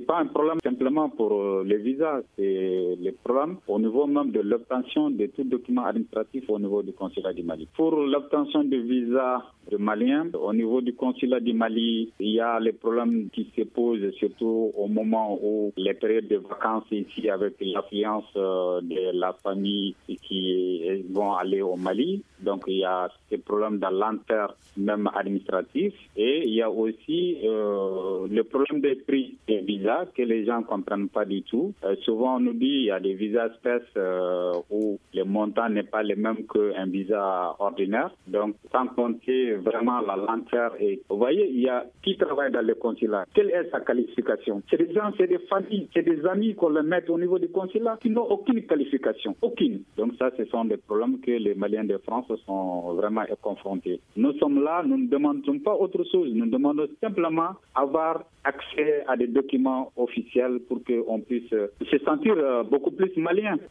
pas un problème simplement pour les visas, c'est le problème au niveau même de l'obtention de tout document administratif au niveau du consulat du Mali. Pour l'obtention de visa de Maliens, au niveau du consulat du Mali, il y a les problèmes qui se posent surtout au moment où les périodes de vacances ici avec l'affluence de la famille qui vont aller au Mali. Donc il y a ces problèmes de lenteur même administratif et il y a aussi le problème des prix des visas que les gens ne comprennent pas du tout. Souvent on nous dit qu'il y a des visas espèces où le montant n'est pas le même qu'un visa ordinaire. Donc sans compter vraiment la lenteur. Et vous voyez, il y a qui travaille dans le consulat. Quelle est sa qualification? C'est des gens, c'est des familles, c'est des amis qu'on le met au niveau du consulat qui n'ont aucune qualification. Aucune. Donc ça, ce sont des problèmes que les Maliens de France sont vraiment confrontés. Nous sommes là, nous ne demandons pas autre chose. Nous demandons simplement avoir accès à des documents officiels pour qu'on puisse se sentir beaucoup plus malien.